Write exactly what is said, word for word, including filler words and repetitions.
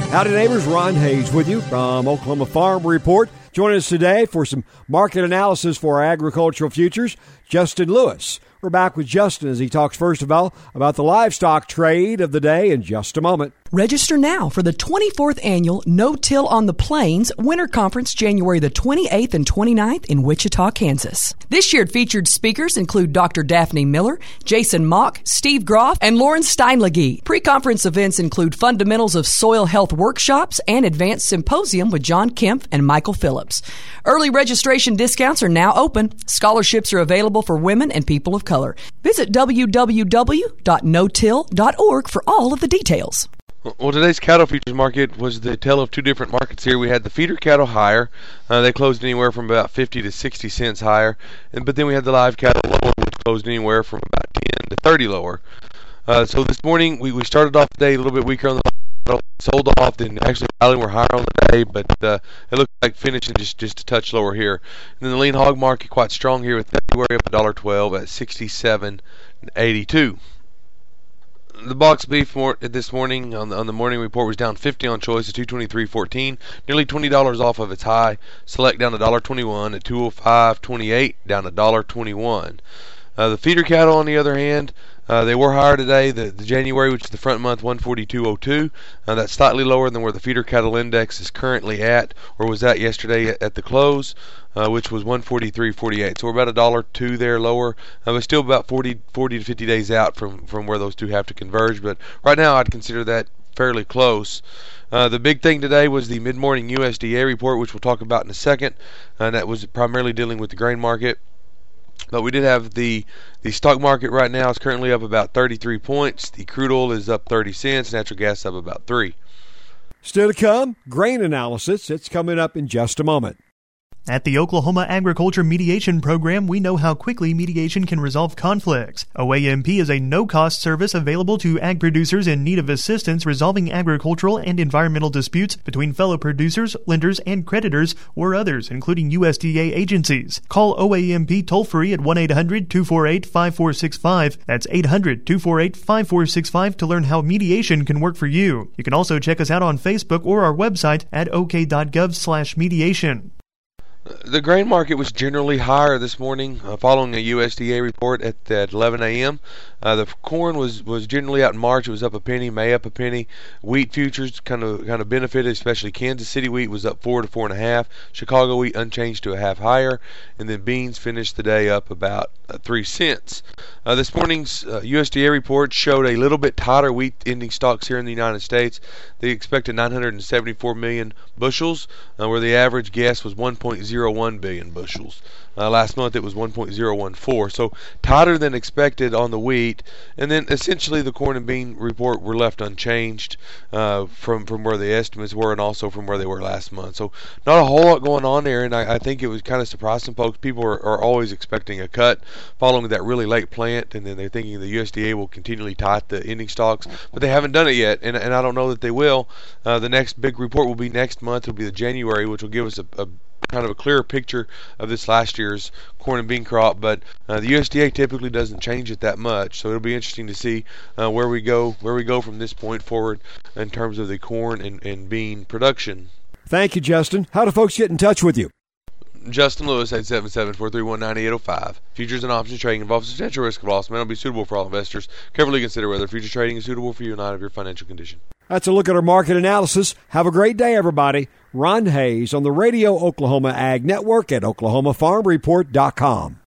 Howdy neighbors, Ron Hayes with you from Oklahoma Farm Report. Joining us today for some market analysis for our agricultural futures, Justin Lewis. We're back with Justin as he talks first of all about the livestock trade of the day in just a moment. Register now for the twenty-fourth Annual No-Till on the Plains Winter Conference, January the twenty-eighth and twenty-ninth in Wichita, Kansas. This year featured speakers include Doctor Daphne Miller, Jason Mock, Steve Groff, and Lauren Steinlege. Pre-conference events include fundamentals of soil health workshops and advanced symposium with John Kemp and Michael Phillips. Early registration discounts are now open. Scholarships are available for women and people of color. Visit w w w dot no till dot org for all of the details. Well, today's cattle futures market was the tale of two different markets here. We had the feeder cattle higher. Uh, they closed anywhere from about fifty to sixty cents higher. And, but then we had the live cattle lower, which closed anywhere from about ten to thirty lower. Uh, so this morning, we, we started off the day a little bit weaker on the cattle, sold off, then actually rallying were higher on the day, but uh, it looked like finishing just, just a touch lower here. And then the lean hog market quite strong here with February up one dollar twelve at sixty-seven eighty-two. The box beef more, this morning on the, on the morning report was down fifty on choice at two twenty-three fourteen, nearly twenty dollars off of its high. Select down one dollar twenty-one at two oh five twenty-eight, down one dollar twenty-one. Uh, the feeder cattle, on the other hand, uh, they were higher today. The, the January, which is the front month, one forty-two oh two. Uh, that's slightly lower than where the feeder cattle index is currently at, or was at yesterday at, at the close, uh, which was one forty-three forty-eight. So we're about a dollar two there lower, uh, but still about forty, forty to fifty days out from, from where those two have to converge. But right now, I'd consider that fairly close. Uh, the big thing today was the mid-morning U S D A report, which we'll talk about in a second, and that was primarily dealing with the grain market. But we did have the the stock market right now is currently up about thirty-three points. The crude oil is up thirty cents. Natural gas up about three. Still to come, grain analysis. It's coming up in just a moment. At the Oklahoma Agriculture Mediation Program, we know how quickly mediation can resolve conflicts. O A M P is a no-cost service available to ag producers in need of assistance resolving agricultural and environmental disputes between fellow producers, lenders, and creditors, or others, including U S D A agencies. Call O A M P toll-free at one eight hundred two four eight five four six five. That's eight hundred two four eight five four six five to learn how mediation can work for you. You can also check us out on Facebook or our website at ok.gov slash mediation. The grain market was generally higher this morning uh, following a U S D A report at, at eleven a.m. Uh, the corn was, was generally out in March. It was up a penny, May up a penny. Wheat futures kind of kind of benefited, especially Kansas City wheat was up four to four and a half. Chicago wheat unchanged to a half higher, and then beans finished the day up about uh, three cents. Uh, this morning's uh, U S D A report showed a little bit tighter wheat ending stocks here in the United States. They expected nine hundred seventy-four million bushels, uh, where the average guess was one point zero one billion bushels. Uh, last month it was one point zero one four, so tighter than expected on the wheat. And then essentially the corn and bean report were left unchanged uh, from from where the estimates were, and also from where they were last month. So not a whole lot going on there, and I, I think it was kind of surprising folks. People are, are always expecting a cut following that really late plant, and then they're thinking the U S D A will continually tight the ending stocks, but they haven't done it yet, and, and I don't know that they will. Uh, the next big report will be next month. It'll be the January, which will give us a, a kind of a clearer picture of this last year's corn and bean crop, but uh, the U S D A typically doesn't change it that much, so it'll be interesting to see uh, where we go where we go from this point forward in terms of the corn and, and bean production. Thank you, Justin. How do folks get in touch with you? Justin Lewis, eight seven seven, four three one, nine eight zero five. Futures and options trading involves substantial risk of loss. May not be suitable for all investors. Carefully consider whether futures trading is suitable for you and not of your financial condition. That's a look at our market analysis. Have a great day, everybody. Ron Hayes on the Radio Oklahoma Ag Network at oklahoma farm report dot com.